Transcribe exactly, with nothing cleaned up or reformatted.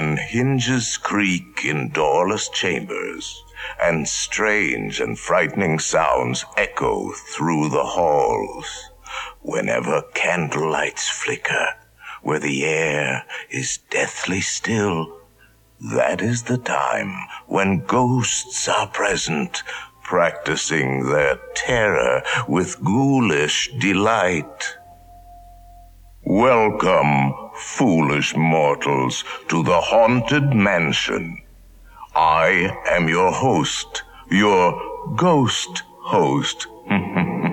when hinges creak in doorless chambers, and strange and frightening sounds echo through the halls, whenever candlelights flicker, where the air is deathly still, that is the time when ghosts are present, practicing their terror with ghoulish delight. Welcome, foolish mortals, to the Haunted Mansion. I am your host, your ghost host.